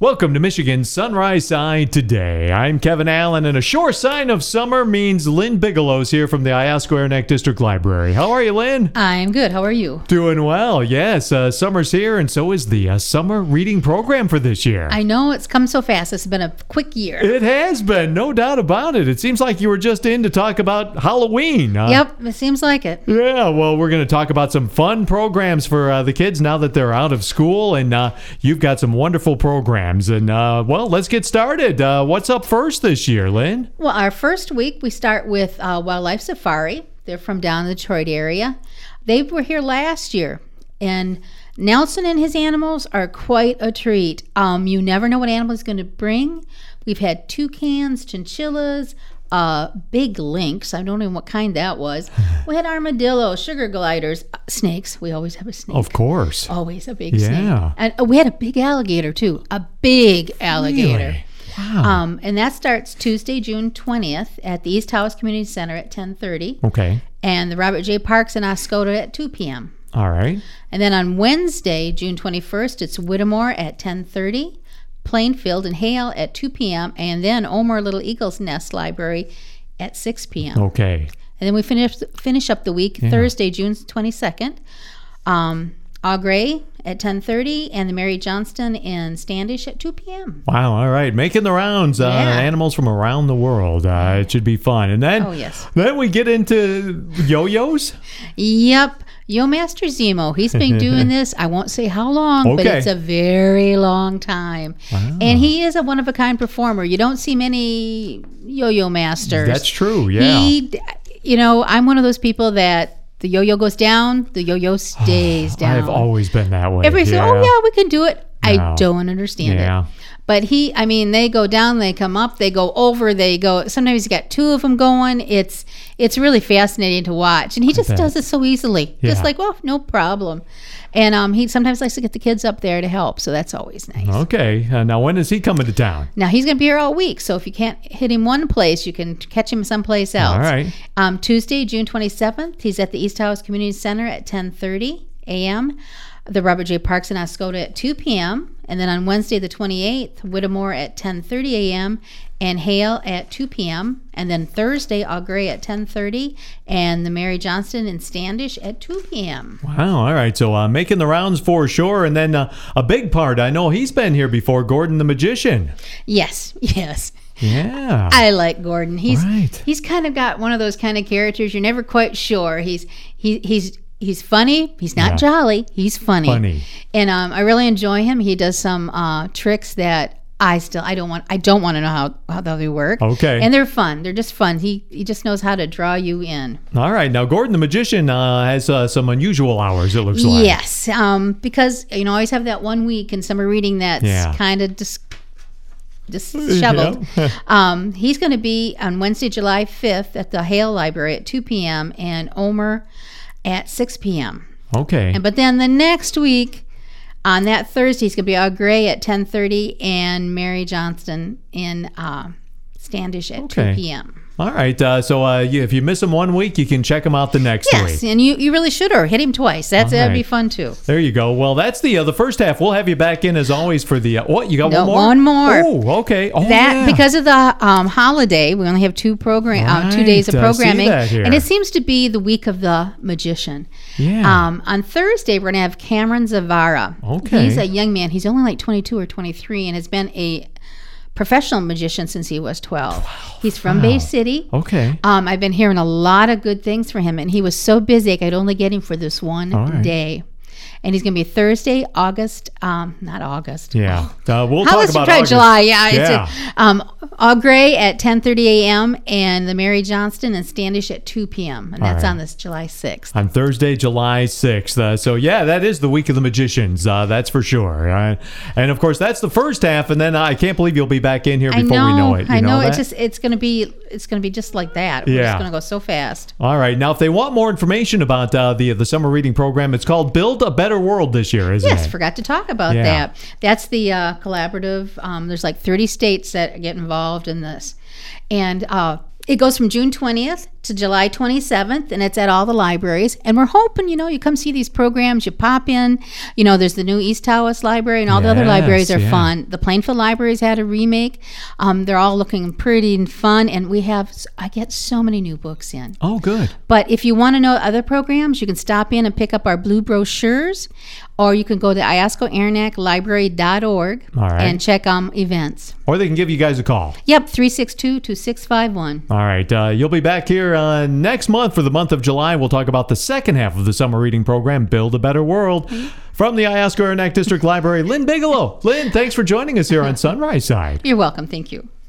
Welcome to Michigan's Sunrise Side Today. I'm Kevin Allen, and a sure sign of summer means Lynn Bigelow's here from the Iosco Neck District Library. How are you, Lynn? I'm good. How are you? Doing well, yes. Summer's here, and so is the summer reading program for this year. I know it's come so fast. It's been a quick year. It has been, no doubt about it. It seems like you were just in to talk about Halloween. Yep, it seems like it. Yeah, well, we're going to talk about some fun programs for the kids now that they're out of school, and you've got some wonderful programs. And, well, let's get started. What's up first this year, Lynn? Well, our first week, we start with Wildlife Safari. They're from down in the Detroit area. They were here last year, and Nelson and his animals are quite a treat. You never know what animal is going to bring. We've had toucans, chinchillas, big lynx. I don't know what kind that was. We had armadillos, sugar gliders, snakes. We always have a snake. Of course. Always a big snake. And we had a big alligator, too. A big alligator. Really? Wow. And that starts Tuesday, June 20th at the East Taos Community Center at 10:30. Okay. And the Robert J. Parks in Oscoda at 2 p.m. All right. And then on Wednesday, June 21st, it's Whittemore at 10:30. Plainfield and Hale at 2 p.m. and then Omar Little Eagle's Nest Library at 6 p.m. Okay. And then we finish up the week Thursday, June 22nd. Augrey at 10:30 and the Mary Johnston in Standish at 2 p.m. Wow. All right. Making the rounds. Animals from around the world. It should be fun. And then, then we get into yo-yos. Yep. Yo Master Zemo, he's been doing this, I won't say how long, but it's a very long time. Wow. And he is a one-of-a-kind performer. You don't see many yo-yo masters. That's true, yeah. I'm one of those people that the yo-yo goes down, the yo-yo stays down. I've always been that way. Everybody says, oh, yeah, we can do it. No. I don't understand it. But they go down, they come up, they go over, they go. Sometimes you got two of them going. It's really fascinating to watch, and he just does it so easily. Just like, well, no problem. And he sometimes likes to get the kids up there to help, so that's always nice. Okay. Now, when is he coming to town? Now, he's going to be here all week, so if you can't hit him one place, you can catch him someplace else. All right. Tuesday, June 27th, he's at the East Taos Community Center at 10:30 a.m., the Robert J. Parks in Oscoda at 2 p.m., and then on Wednesday the 28th, Whittemore at 10:30 a.m., and Hale at 2 p.m., and then Thursday, Augrey at 10:30, and the Mary Johnston in Standish at 2 p.m. Wow, all right, so making the rounds for sure, and then a big part, I know he's been here before, Gordon the Magician. Yes. Yeah. I like Gordon. He's kind of got one of those kind of characters you're never quite sure. He's funny. He's not jolly. He's funny. And I really enjoy him. He does some tricks that I don't want to know how they work. Okay. And they're fun. They're just fun. He just knows how to draw you in. All right. Now, Gordon the Magician has some unusual hours, it looks like. Yes. Because, I always have that 1 week in summer reading that's kind of disheveled. He's going to be on Wednesday, July 5th at the Hale Library at 2 p.m. and Omer at 6 p.m. Okay. But then the next week, on that Thursday, he's going to be Augrey at 10:30 and Mary Johnston in Standish at 2 p.m. All right. So if you miss him 1 week, you can check him out the next week. Yes, and you really should, or hit him twice. That'd be fun too. There you go. Well, that's the first half. We'll have you back in as always for the what? You got one more? One more. Oh, okay. Oh, because of the holiday, we only have 2 days of programming, and it seems to be the week of the magician. Yeah. On Thursday, we're going to have Cameron Zavara. Okay. He's a young man. He's only like 22 or 23, and has been a professional magician since he was 12. He's from Bay City. Okay. I've been hearing a lot of good things for him, and he was so busy I could only get him for this one day. And he's going to be Thursday, not August. Yeah. We'll talk about August. July. Yeah. Augrey at 10:30 a.m. and the Mary Johnston and Standish at 2 p.m. And that's on this July 6th. On Thursday, July 6th. So, that is the week of the magicians. That's for sure. And, of course, that's the first half. And then I can't believe you'll be back in here before we know it. I know. It's going to be just like that. We're just going to go so fast. All right. Now, if they want more information about the summer reading program, it's called Build a Better World this year, isn't it? Yes, forgot to talk about that. That's the collaborative. There's like 30 states that get involved in this. And It goes from June 20th to July 27th, and it's at all the libraries. And we're hoping, you come see these programs, you pop in. There's the new East Tawas Library, and all the other libraries are fun. The Plainfield Library's had a remake. They're all looking pretty and fun, and I get so many new books in. Oh, good. But if you want to know other programs, you can stop in and pick up our blue brochures, or you can go to ioscoarenacklibrary.org and check events. Or they can give you guys a call. Yep, 362-2651. All right. You'll be back here next month for the month of July. We'll talk about the second half of the summer reading program, Build a Better World. From the Iosco Aranac District Library, Lynn Bigelow. Lynn, thanks for joining us here on Sunrise Side. You're welcome. Thank you.